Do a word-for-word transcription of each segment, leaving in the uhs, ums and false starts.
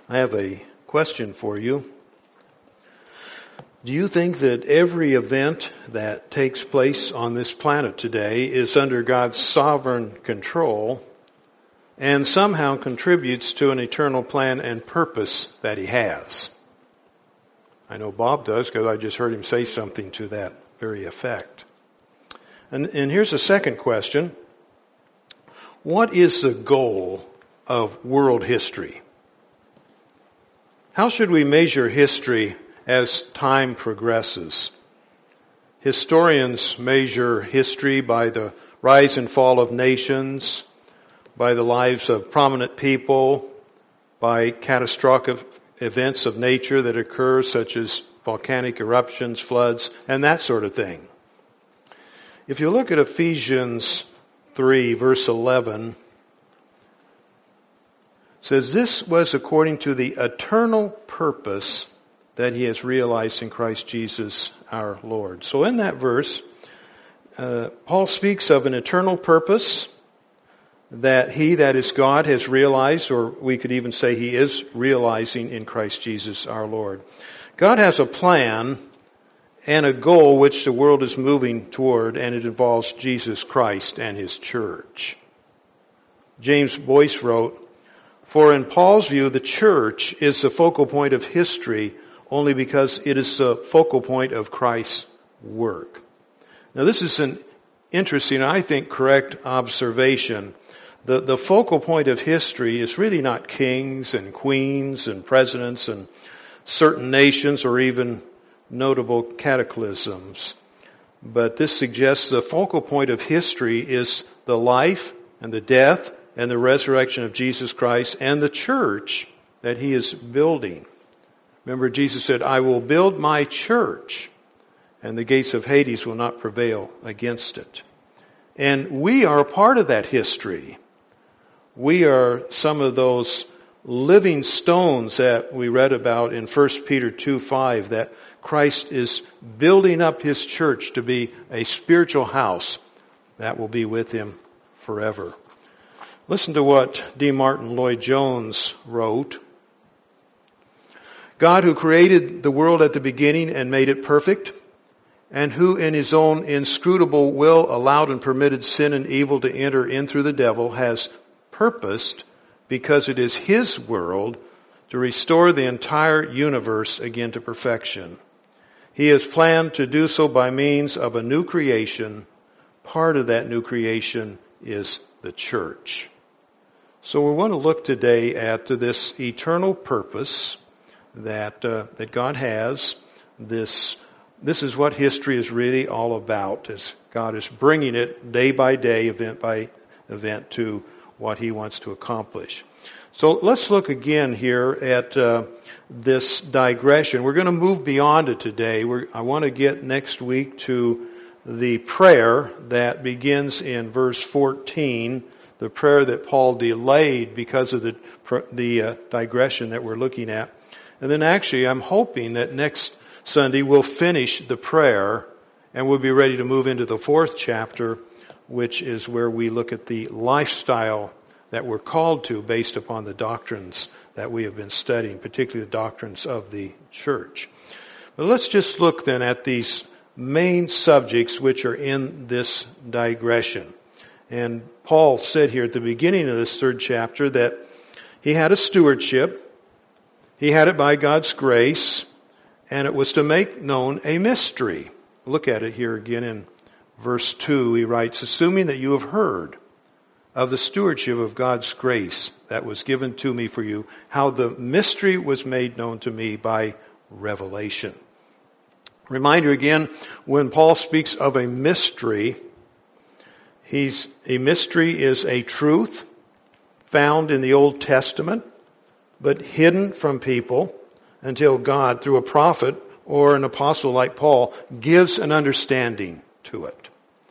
I have a question for you. Do you think that every event that takes place on this planet today is under God's sovereign control and somehow contributes to an eternal plan and purpose that He has? I know Bob does because I just heard him say something to that very effect. And, and here's a second question. What is the goal of world history? How should we measure history as time progresses? Historians measure history by the rise and fall of nations, by the lives of prominent people, by catastrophic events of nature that occur, such as volcanic eruptions, floods, and that sort of thing. If you look at Ephesians three, verse eleven, it says, "This was according to the eternal purpose that He has realized in Christ Jesus our Lord." So in that verse, uh, Paul speaks of an eternal purpose that He, that is God, has realized, or we could even say He is realizing in Christ Jesus our Lord. God has a plan and a goal which the world is moving toward, and it involves Jesus Christ and His church. James Boyce wrote, "For in Paul's view, the church is the focal point of history only because it is the focal point of Christ's work." Now this is an interesting, I think, correct observation. The, the focal point of history is really not kings and queens and presidents and certain nations or even notable cataclysms. But this suggests the focal point of history is the life and the death and the resurrection of Jesus Christ and the church that He is building. Remember, Jesus said, "I will build my church, and the gates of Hades will not prevail against it." And we are a part of that history. We are some of those living stones that we read about in First Peter two five, that Christ is building up His church to be a spiritual house that will be with Him forever. Listen to what D. Martin Lloyd-Jones wrote. "God, who created the world at the beginning and made it perfect, and who in His own inscrutable will allowed and permitted sin and evil to enter in through the devil, has purposed, because it is His world, to restore the entire universe again to perfection. He has planned to do so by means of a new creation. Part of that new creation is the church." So we want to look today at this eternal purpose that uh, that God has. This this is what history is really all about, as God is bringing it day by day, event by event, to what He wants to accomplish. So let's look again here at uh, this digression. We're going to move beyond it today. We're, I want to get next week to the prayer that begins in verse fourteen, the prayer that Paul delayed because of the the uh, digression that we're looking at. And then actually I'm hoping that next Sunday we'll finish the prayer and we'll be ready to move into the fourth chapter, which is where we look at the lifestyle that we're called to based upon the doctrines that we have been studying, particularly the doctrines of the church. But let's just look then at these main subjects which are in this digression. And Paul said here at the beginning of this third chapter that he had a stewardship, he had it by God's grace, and it was to make known a mystery. Look at it here again in verse two. He writes, "Assuming that you have heard of the stewardship of God's grace that was given to me for you, how the mystery was made known to me by revelation." Reminder again, when Paul speaks of a mystery, he's a mystery is a truth found in the Old Testament, but hidden from people until God, through a prophet or an apostle like Paul, gives an understanding to it.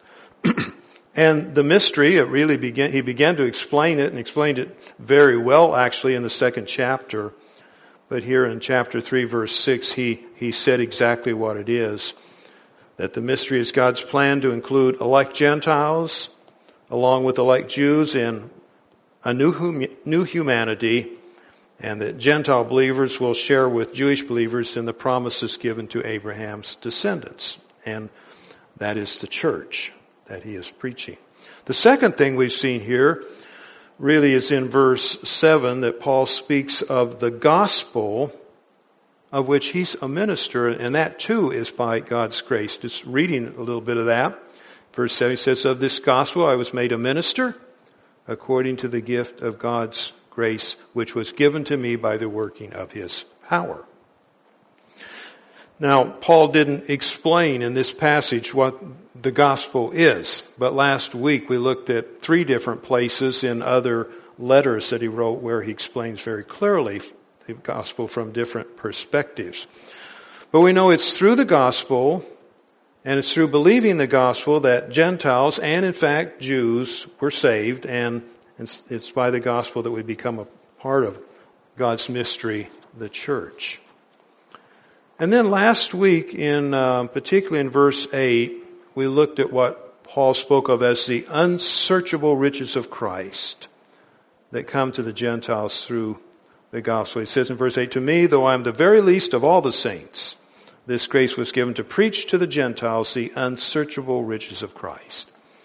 And the mystery, it really began, he began to explain it and explained it very well actually in the second chapter. But here in chapter three, verse six, he, he said exactly what it is. That the mystery is God's plan to include elect Gentiles along with elect Jews in a new, hum, new humanity and that Gentile believers will share with Jewish believers in the promises given to Abraham's descendants. And that is the church that he is preaching. The second thing we've seen here really is in verse seven, that Paul speaks of the gospel of which he's a minister, and that too is by God's grace. Just reading a little bit of that. Verse seven says, "Of this gospel I was made a minister according to the gift of God's grace, which was given to me by the working of his power." Now, Paul didn't explain in this passage what the gospel is, but last week we looked at three different places in other letters that he wrote where he explains very clearly the gospel from different perspectives. But we know it's through the gospel, and it's through believing the gospel that Gentiles and, in fact, Jews were saved, and it's, it's by the gospel that we become a part of God's mystery, the church. And then last week, in uh, particularly in verse eight, we looked at what Paul spoke of as the unsearchable riches of Christ that come to the Gentiles through the gospel. He says in verse eight, "To me, though I am the very least of all the saints, this grace was given to preach to the Gentiles the unsearchable riches of Christ."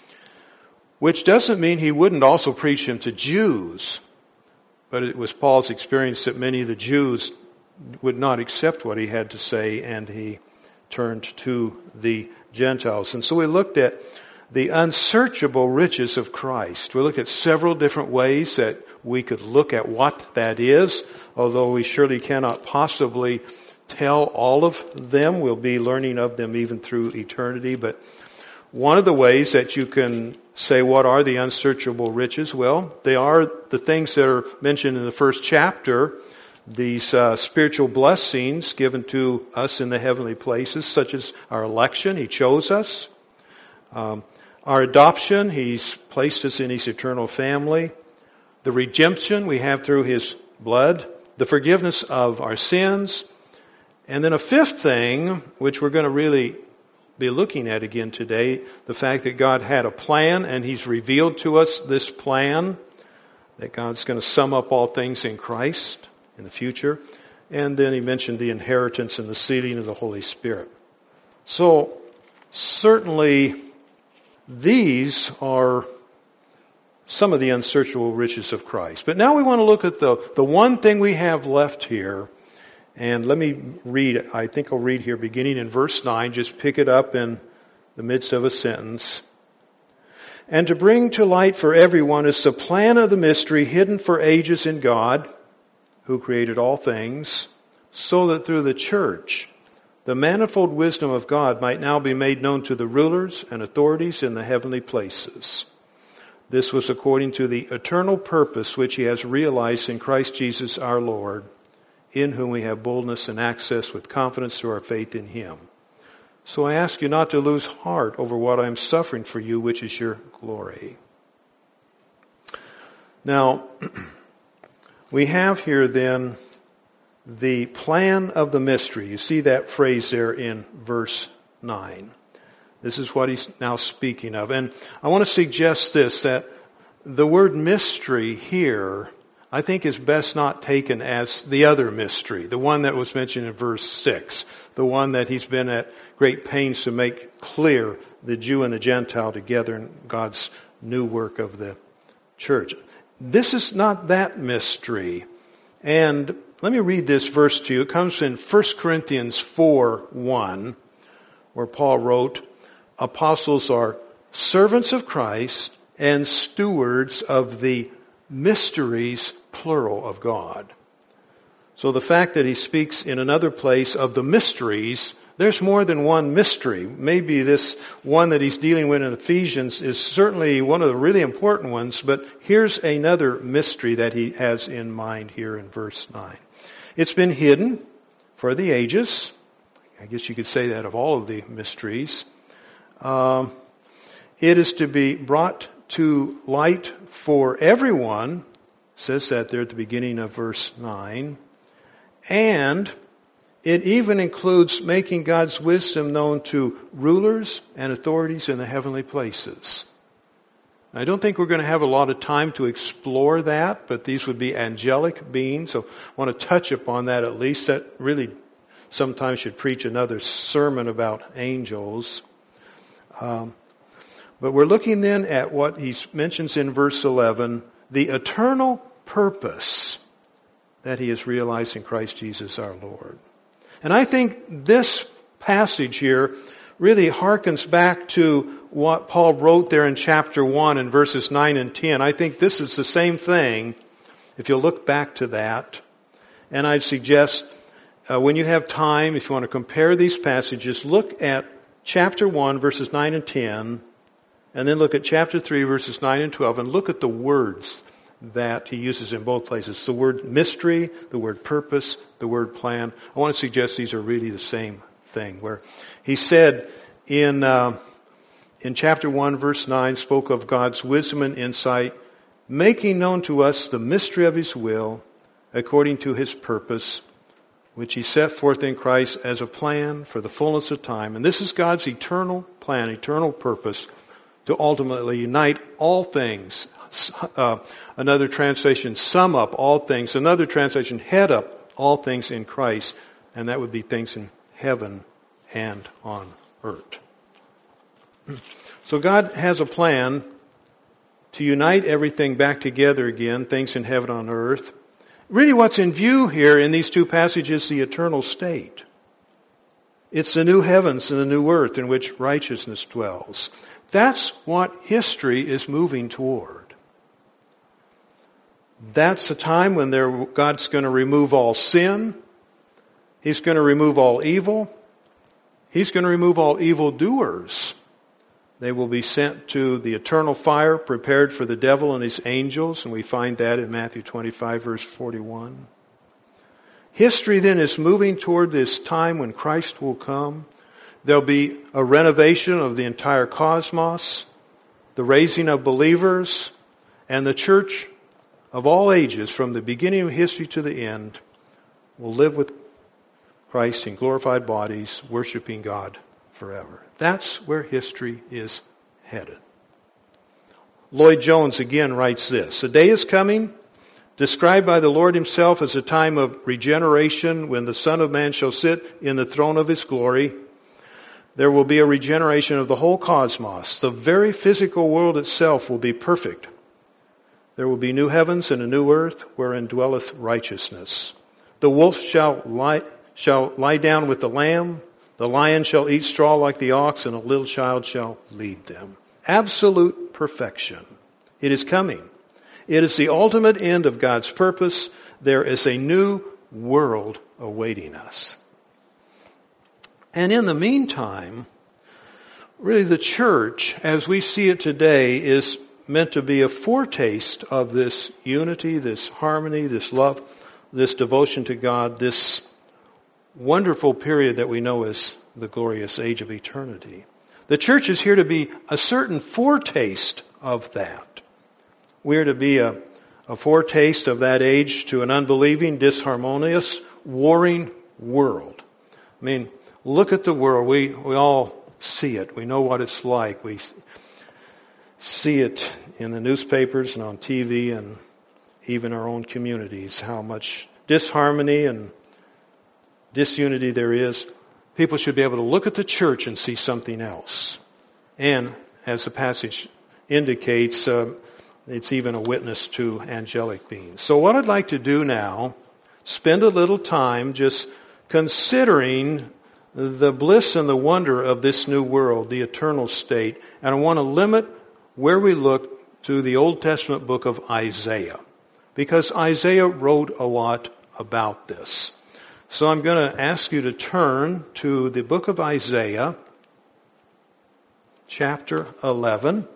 Which doesn't mean he wouldn't also preach him to Jews, but it was Paul's experience that many of the Jews would not accept what he had to say, and he turned to the Gentiles. And so we looked at the unsearchable riches of Christ. We looked at several different ways that we could look at what that is, although we surely cannot possibly tell all of them. We'll be learning of them even through eternity. But one of the ways that you can say, what are the unsearchable riches? Well, they are the things that are mentioned in the first chapter, these uh, spiritual blessings given to us in the heavenly places, such as our election. He chose us. Um, our adoption, He's placed us in His eternal family. The redemption we have through His blood. The forgiveness of our sins. And then a fifth thing, which we're going to really be looking at again today, the fact that God had a plan and He's revealed to us this plan, that God's going to sum up all things in Christ in the future. And then he mentioned the inheritance and the sealing of the Holy Spirit. So, certainly, these are some of the unsearchable riches of Christ. But now we want to look at the, the one thing we have left here. And let me read, I think I'll read here beginning in verse nine, just pick it up in the midst of a sentence. "And to bring to light for everyone is the plan of the mystery hidden for ages in God, who created all things, so that through the church the manifold wisdom of God might now be made known to the rulers and authorities in the heavenly places. This was according to the eternal purpose which He has realized in Christ Jesus our Lord, in whom we have boldness and access with confidence through our faith in Him. So I ask you not to lose heart over what I am suffering for you, which is your glory." Now, we have here then the plan of the mystery. You see that phrase there in verse nine. This is what he's now speaking of. And I want to suggest this, that the word mystery here, I think, is best not taken as the other mystery, the one that was mentioned in verse six, the one that he's been at great pains to make clear, the Jew and the Gentile together in God's new work of the church. This is not that mystery. And let me read this verse to you. It comes in First Corinthians four one, where Paul wrote, "Apostles are servants of Christ and stewards of the mysteries, plural, of God." So the fact that he speaks in another place of the mysteries, there's more than one mystery. Maybe this one that he's dealing with in Ephesians is certainly one of the really important ones, but here's another mystery that he has in mind here in verse nine. It's been hidden for the ages. I guess you could say that of all of the mysteries. Um, it is to be brought to light for everyone, says that there at the beginning of verse nine, and it even includes making God's wisdom known to rulers and authorities in the heavenly places. I don't think we're going to have a lot of time to explore that, but these would be angelic beings. So I want to touch upon that at least. That really sometimes should preach another sermon about angels. Um, but we're looking then at what he mentions in verse eleven, the eternal purpose that he has realized in Christ Jesus our Lord. And I think this passage here really harkens back to what Paul wrote there in chapter one in verses nine and ten. I think this is the same thing if you look back to that. And I'd suggest uh, when you have time, if you want to compare these passages, look at chapter one verses nine and ten, and then look at chapter three verses nine and twelve, and look at the words that he uses in both places. The word mystery, the word purpose, the word plan. I want to suggest these are really the same thing. Where he said in uh, in chapter one, verse nine, spoke of God's wisdom and insight, making known to us the mystery of his will, according to his purpose, which he set forth in Christ as a plan for the fullness of time. And this is God's eternal plan, eternal purpose, to ultimately unite all things. Uh, another translation, sum up all things. Another translation, head up all things in Christ. And that would be things in heaven and on earth. So God has a plan to unite everything back together again, things in heaven and on earth. Really what's in view here in these two passages is the eternal state. It's the new heavens and the new earth in which righteousness dwells. That's what history is moving toward. That's the time when there, God's going to remove all sin. He's going to remove all evil. He's going to remove all evildoers. They will be sent to the eternal fire prepared for the devil and his angels, and we find that in Matthew twenty-five, verse forty-one. History then is moving toward this time when Christ will come. There'll be a renovation of the entire cosmos, the raising of believers, and the church of all ages, from the beginning of history to the end, will live with Christ in glorified bodies, worshiping God forever. That's where history is headed. Lloyd Jones again writes this: "A day is coming, described by the Lord himself as a time of regeneration, when the Son of Man shall sit in the throne of his glory. There will be a regeneration of the whole cosmos. The very physical world itself will be perfect. There will be new heavens and a new earth, wherein dwelleth righteousness. The wolf shall lie, shall lie down with the lamb. The lion shall eat straw like the ox, and a little child shall lead them." Absolute perfection. It is coming. It is the ultimate end of God's purpose. There is a new world awaiting us. And in the meantime, really the church, as we see it today, is meant to be a foretaste of this unity, this harmony, this love, this devotion to God, this wonderful period that we know as the glorious age of eternity. The church is here to be a certain foretaste of that. We are to be a, a foretaste of that age to an unbelieving, disharmonious, warring world. I mean, look at the world. We, we all see it. We know what it's like. We see it in the newspapers and on T V and even our own communities, how much disharmony and disunity there is. People should be able to look at the church and see something else. And as the passage indicates, uh, it's even a witness to angelic beings. So what I'd like to do now, spend a little time just considering the bliss and the wonder of this new world, the eternal state. And I want to limit where we look to the Old Testament book of Isaiah, because Isaiah wrote a lot about this. So I'm going to ask you to turn to the book of Isaiah, chapter eleven.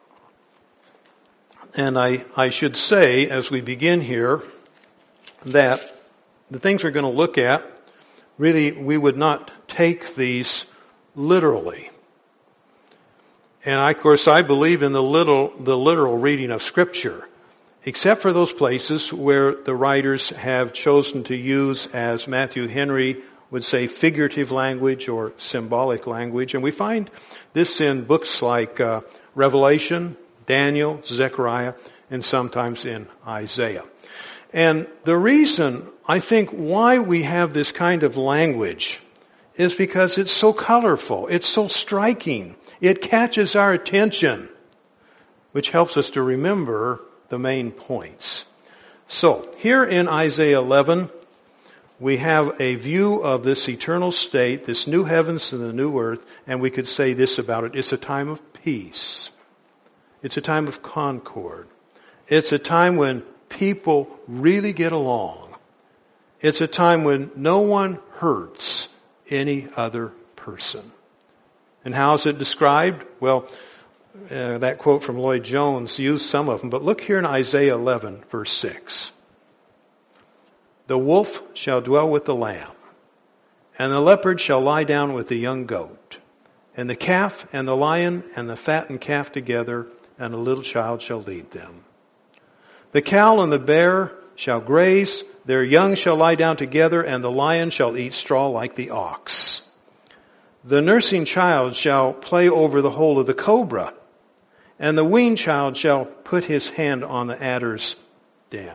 And I, I should say, as we begin here, that the things we're going to look at, really, we would not take these literally. And I, of course, I believe in the literal, the literal reading of Scripture, except for those places where the writers have chosen to use, as Matthew Henry would say, figurative language or symbolic language. And we find this in books like uh, Revelation, Daniel, Zechariah, and sometimes in Isaiah. And the reason, I think, why we have this kind of language is because it's so colorful, it's so striking, it catches our attention, which helps us to remember the main points. So, here in Isaiah eleven, we have a view of this eternal state, this new heavens and the new earth, and we could say this about it: it's a time of peace. It's a time of concord. It's a time when people really get along. It's a time when no one hurts any other person. And how is it described? Well, uh, that quote from Lloyd Jones used some of them, but look here in Isaiah eleven, verse six. The wolf shall dwell with the lamb, and the leopard shall lie down with the young goat, and the calf and the lion and the fattened calf together, and a little child shall lead them. The cow and the bear shall graze, their young shall lie down together, and the lion shall eat straw like the ox. The nursing child shall play over the hole of the cobra, and the weaned child shall put his hand on the adder's den.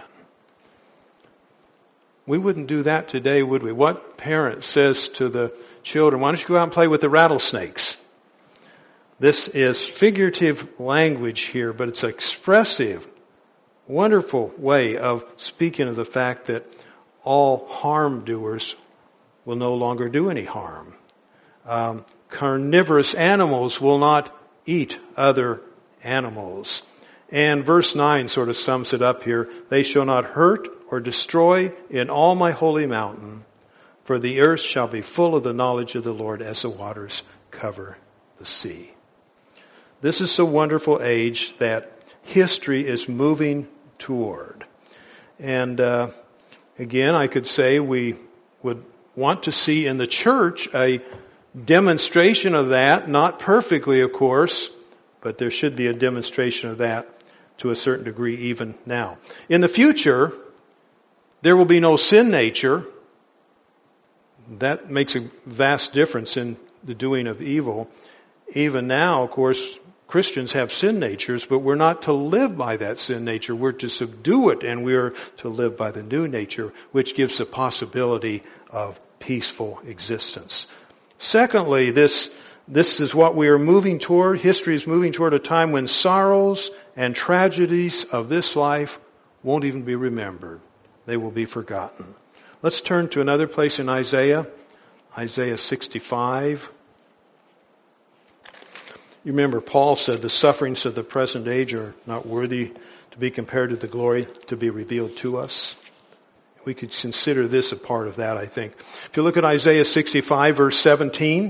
We wouldn't do that today, would we? What parent says to the children, why don't you go out and play with the rattlesnakes? This is figurative language here, but it's expressive, wonderful way of speaking of the fact that all harm doers will no longer do any harm. Um, carnivorous animals will not eat other animals. And verse nine sort of sums it up here. They shall not hurt or destroy in all my holy mountain, for the earth shall be full of the knowledge of the Lord as the waters cover the sea. This is a wonderful age that history is moving toward. And uh, again, I could say we would want to see in the church a demonstration of that, not perfectly, of course, but there should be a demonstration of that to a certain degree even now. In the future, there will be no sin nature. That makes a vast difference in the doing of evil. Even now, of course, Christians have sin natures, but we're not to live by that sin nature. We're to subdue it, and we are to live by the new nature, which gives the possibility of peaceful existence. Secondly, this, this is what we are moving toward. History is moving toward a time when sorrows and tragedies of this life won't even be remembered. They will be forgotten. Let's turn to another place in Isaiah, Isaiah sixty-five. You remember Paul said the sufferings of the present age are not worthy to be compared to the glory to be revealed to us. We could consider this a part of that, I think. If you look at Isaiah sixty-five, verse seventeen.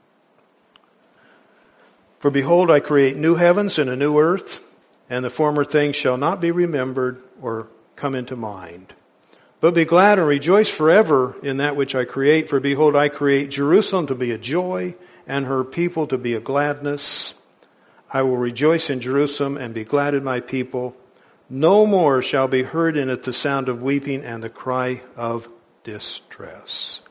For behold, I create new heavens and a new earth, and the former things shall not be remembered or come into mind. But be glad and rejoice forever in that which I create. For behold, I create Jerusalem to be a joy, and her people to be a gladness. I will rejoice in Jerusalem and be glad in my people. No more shall be heard in it the sound of weeping and the cry of distress.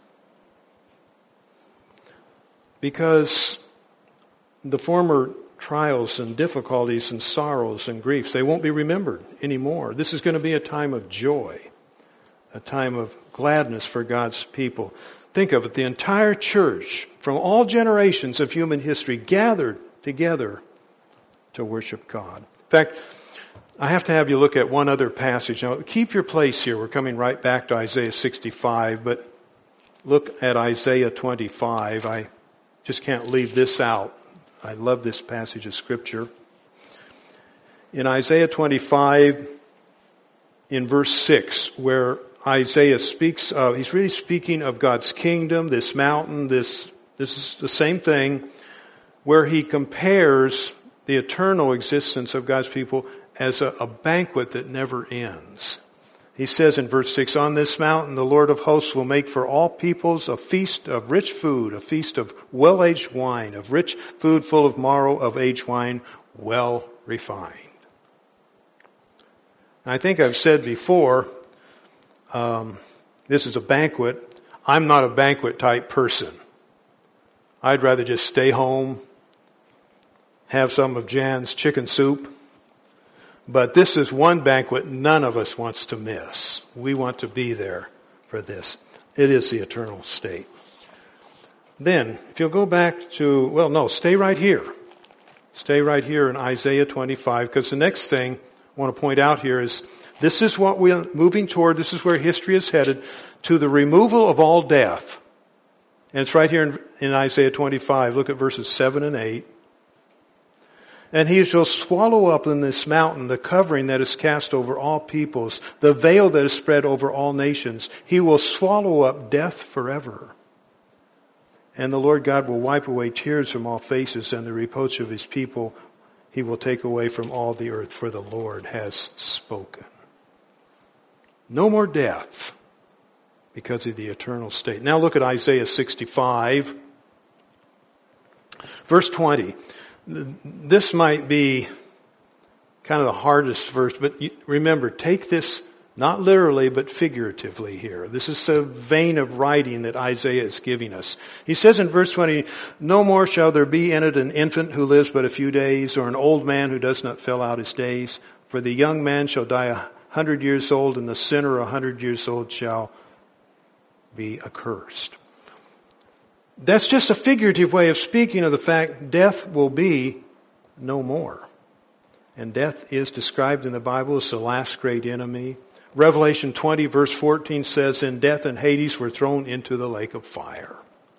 Because the former trials and difficulties and sorrows and griefs, they won't be remembered anymore. This is going to be a time of joy, a time of gladness for God's people. Think of it, the entire church from all generations of human history gathered together to worship God. In fact, I have to have you look at one other passage. Now, keep your place here. We're coming right back to Isaiah sixty-five, but look at Isaiah twenty-five. I just can't leave this out. I love this passage of Scripture. In Isaiah twenty-five, in verse six, where Isaiah speaks of, he's really speaking of God's kingdom, this mountain, this, this is the same thing, where he compares the eternal existence of God's people as a, a banquet that never ends. He says in verse six, on this mountain the Lord of hosts will make for all peoples a feast of rich food, a feast of well-aged wine, of rich food full of marrow, of aged wine, well refined. And I think I've said before, um, this is a banquet. I'm not a banquet type person. I'd rather just stay home, have some of Jan's chicken soup, But this is one banquet none of us wants to miss. We want to be there for this. It is the eternal state. Then, if you'll go back to, well, no, stay right here. Stay right here in Isaiah twenty-five, because the next thing I want to point out here is this is what we're moving toward. This is where history is headed, to the removal of all death. And it's right here in, in Isaiah twenty-five. Look at verses seven and eight. And he shall swallow up in this mountain the covering that is cast over all peoples, the veil that is spread over all nations. He will swallow up death forever. And the Lord God will wipe away tears from all faces, and the reproach of his people he will take away from all the earth, for the Lord has spoken. No more death because of the eternal state. Now look at Isaiah sixty-five, verse twenty. This might be kind of the hardest verse, but remember, take this not literally, but figuratively here. This is a vein of writing that Isaiah is giving us. He says in verse twenty, no more shall there be in it an infant who lives but a few days, or an old man who does not fill out his days. For the young man shall die a hundred years old, and the sinner a hundred years old shall be accursed. That's just a figurative way of speaking of the fact death will be no more. And death is described in the Bible as the last great enemy. Revelation twenty verse fourteen says, and death and Hades were thrown into the lake of fire.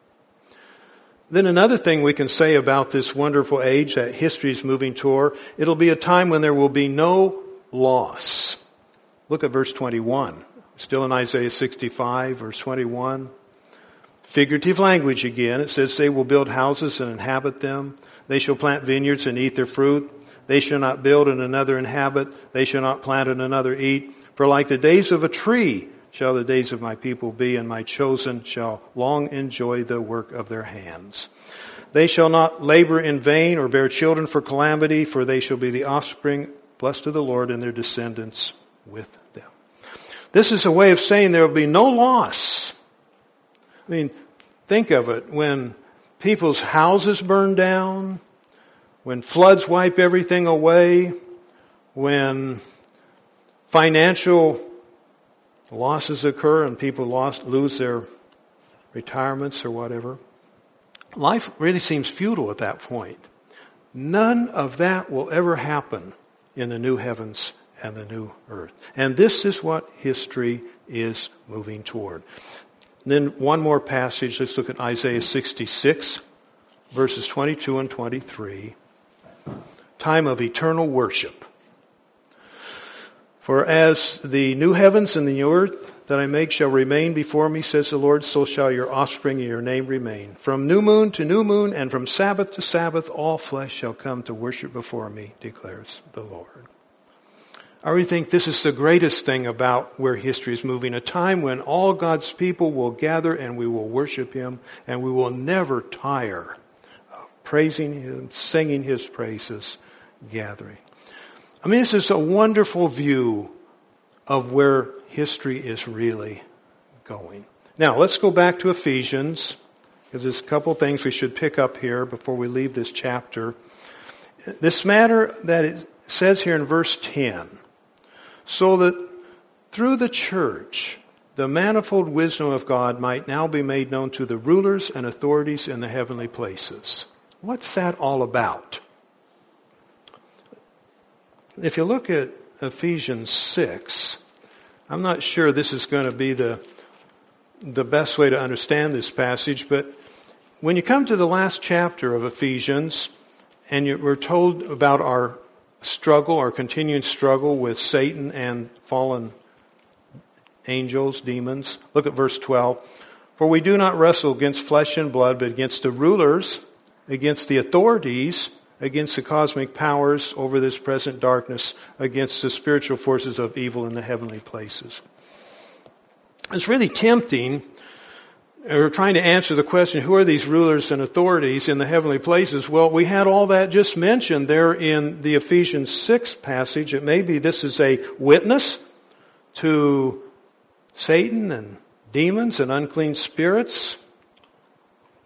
Then another thing we can say about this wonderful age that history is moving toward, it'll be a time when there will be no loss. Look at verse twenty-one. Still in Isaiah sixty-five, verse twenty-one. Figurative language again. It says, they will build houses and inhabit them. They shall plant vineyards and eat their fruit. They shall not build and another inhabit. They shall not plant and another eat. For like the days of a tree shall the days of my people be, and my chosen shall long enjoy the work of their hands. They shall not labor in vain or bear children for calamity, for they shall be the offspring blessed of the Lord, and their descendants with them. This is a way of saying there will be no loss. I mean, think of it. When people's houses burn down, when floods wipe everything away, when financial losses occur and people lost, lose their retirements or whatever, life really seems futile at that point. None of that will ever happen in the new heavens and the new earth. And this is what history is moving toward. Then one more passage. Let's look at Isaiah sixty-six, verses twenty-two and twenty-three. Time of eternal worship. For as the new heavens and the new earth that I make shall remain before me, says the Lord, so shall your offspring and your name remain. From new moon to new moon and from Sabbath to Sabbath, all flesh shall come to worship before me, declares the Lord. I really think this is the greatest thing about where history is moving, a time when all God's people will gather and we will worship Him, and we will never tire of praising Him, singing His praises, gathering. I mean, this is a wonderful view of where history is really going. Now, let's go back to Ephesians, because there's a couple of things we should pick up here before we leave this chapter. This matter that it says here in verse ten, so that through the church, the manifold wisdom of God might now be made known to the rulers and authorities in the heavenly places. What's that all about? If you look at Ephesians six, I'm not sure this is going to be the, the best way to understand this passage, but when you come to the last chapter of Ephesians, and you, we're told about our struggle, our continuing struggle with Satan and fallen angels, demons. Look at verse twelve. For we do not wrestle against flesh and blood, but against the rulers, against the authorities, against the cosmic powers over this present darkness, against the spiritual forces of evil in the heavenly places. It's really tempting. We're trying to answer the question, who are these rulers and authorities in the heavenly places? Well, we had all that just mentioned there in the Ephesians six passage. It may be this is a witness to Satan and demons and unclean spirits.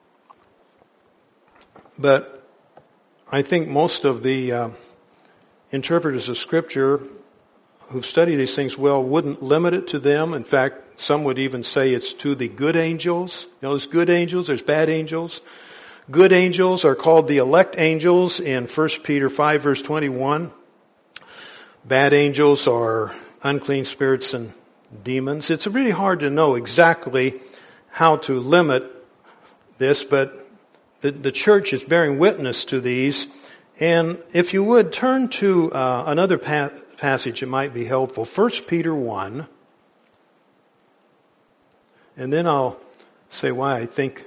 But I think most of the uh, interpreters of Scripture who've studied these things well wouldn't limit it to them. In fact, some would even say it's to the good angels. You know, there's good angels, there's bad angels. Good angels are called the elect angels in First Peter five, verse twenty-one. Bad angels are unclean spirits and demons. It's really hard to know exactly how to limit this, but the, the church is bearing witness to these. And if you would, turn to uh, another pa- passage that might be helpful. First Peter one. And then I'll say why I think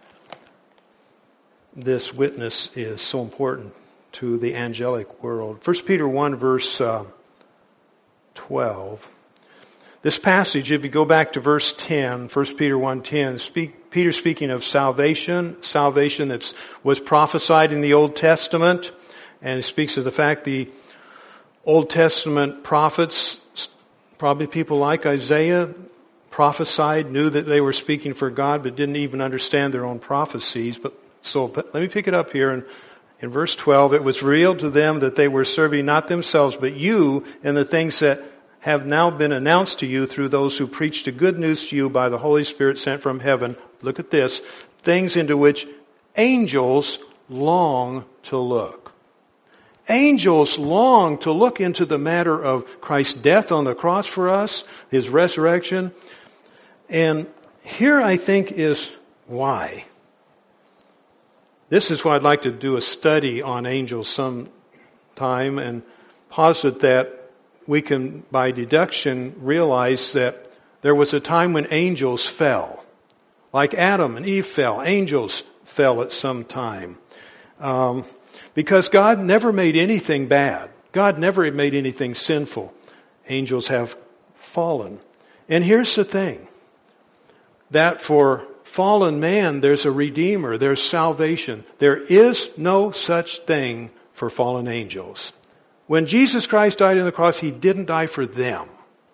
this witness is so important to the angelic world. First Peter one, verse uh, twelve. This passage, if you go back to verse ten, First Peter one ten, speak, Peter speaking of salvation, salvation that was prophesied in the Old Testament, and he speaks of the fact the Old Testament prophets, probably people like Isaiah, prophesied, knew that they were speaking for God, but didn't even understand their own prophecies. But so let me pick it up here in, in verse twelve. It was revealed to them that they were serving not themselves, but you, and the things that have now been announced to you through those who preach the good news to you by the Holy Spirit sent from heaven. Look at this. Things into which angels long to look. Angels long to look into the matter of Christ's death on the cross for us, His resurrection. And here I think is why. This is why I'd like to do a study on angels sometime and posit that we can, by deduction, realize that there was a time when angels fell. Like Adam and Eve fell, angels fell at some time. Um, because God never made anything bad. God never made anything sinful. Angels have fallen. And here's the thing. That for fallen man, there's a redeemer, there's salvation. There is no such thing for fallen angels. When Jesus Christ died on the cross, He didn't die for them.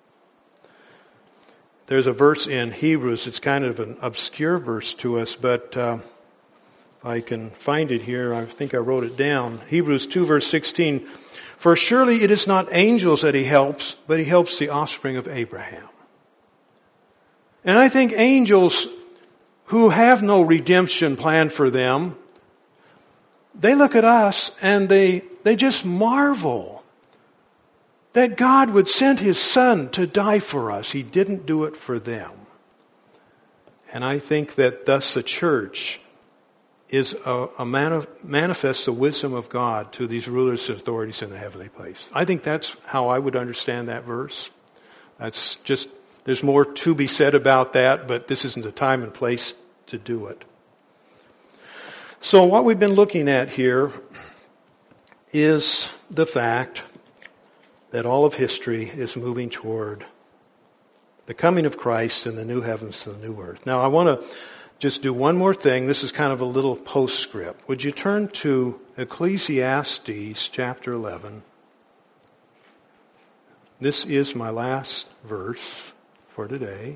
There's a verse in Hebrews, it's kind of an obscure verse to us, but uh, if I can find it here, I think I wrote it down. Hebrews two, verse sixteen. For surely it is not angels that He helps, but He helps the offspring of Abraham. And I think angels who have no redemption plan for them, they look at us and they, they just marvel that God would send His Son to die for us. He didn't do it for them. And I think that thus the church is a, a mani- manifests the wisdom of God to these rulers and authorities in the heavenly place. I think that's how I would understand that verse. That's just, there's more to be said about that, but this isn't the time and place to do it. So what we've been looking at here is the fact that all of history is moving toward the coming of Christ and the new heavens and the new earth. Now I want to just do one more thing. This is kind of a little postscript. Would you turn to Ecclesiastes chapter eleven? This is my last verse for today.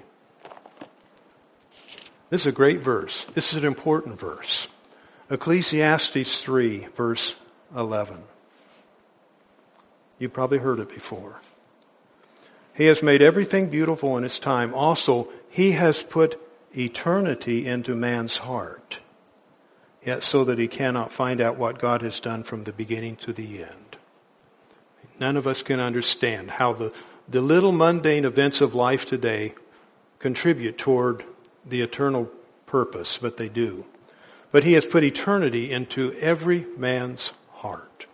This is a great verse. This is an important verse. Ecclesiastes three, verse eleven. You've probably heard it before. He has made everything beautiful in its time. Also, He has put eternity into man's heart, yet so that he cannot find out what God has done from the beginning to the end. None of us can understand how the, the little mundane events of life today contribute toward the eternal purpose, but they do. But He has put eternity into every man's heart.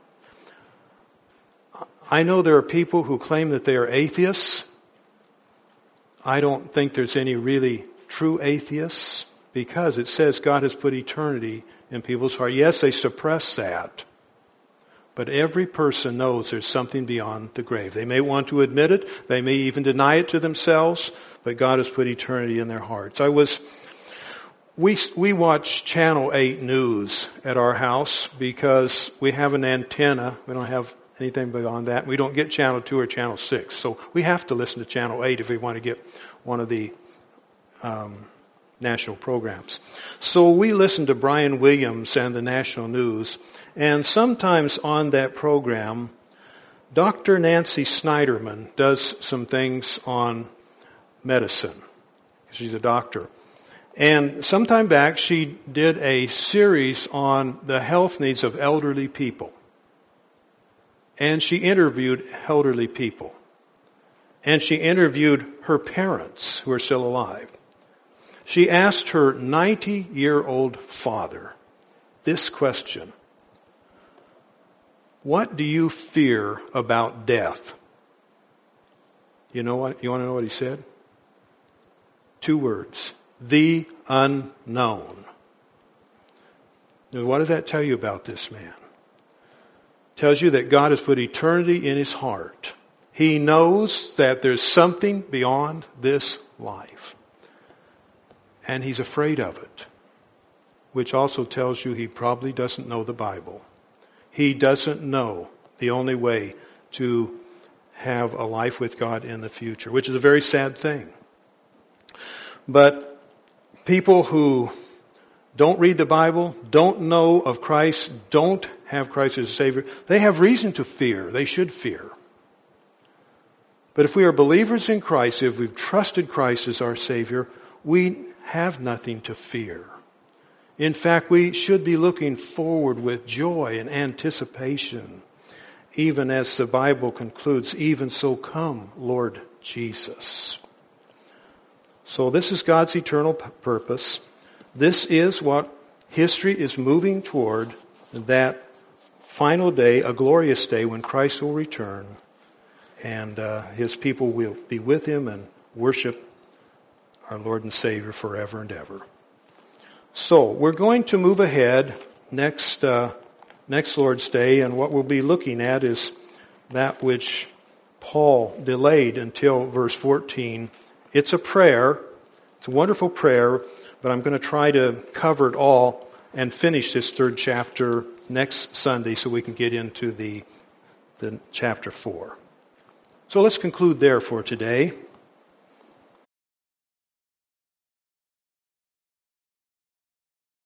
I know there are people who claim that they are atheists. I don't think there's any really true atheists, because it says God has put eternity in people's heart. Yes, they suppress that. But every person knows there's something beyond the grave. They may want to admit it. They may even deny it to themselves. But God has put eternity in their hearts. I was, we, we watch Channel eight News at our house because we have an antenna. We don't have anything beyond that. We don't get Channel two or Channel six. So we have to listen to Channel eight if we want to get one of the um, national programs. So we listen to Brian Williams and the national news. And sometimes on that program, Doctor Nancy Snyderman does some things on medicine. She's a doctor. And sometime back, she did a series on the health needs of elderly people. And she interviewed elderly people. And she interviewed her parents who are still alive. She asked her ninety-year-old father this question: what do you fear about death? You know what? You want to know what he said? Two words: the unknown. Now, what does that tell you about this man? It tells you that God has put eternity in his heart. He knows that there's something beyond this life. And he's afraid of it. Which also tells you he probably doesn't know the Bible. He doesn't know the only way to have a life with God in the future, which is a very sad thing. But people who don't read the Bible, don't know of Christ, don't have Christ as a Savior, they have reason to fear. They should fear. But if we are believers in Christ, if we've trusted Christ as our Savior, we have nothing to fear. In fact, we should be looking forward with joy and anticipation, even as the Bible concludes, even so come, Lord Jesus. So this is God's eternal p- purpose. This is what history is moving toward, that final day, a glorious day when Christ will return and uh, his people will be with him and worship our Lord and Savior forever and ever. So we're going to move ahead next uh, next Lord's Day, and what we'll be looking at is that which Paul delayed until verse fourteen. It's a prayer. It's a wonderful prayer, but I'm going to try to cover it all and finish this third chapter next Sunday so we can get into the, the chapter four. So let's conclude there for today.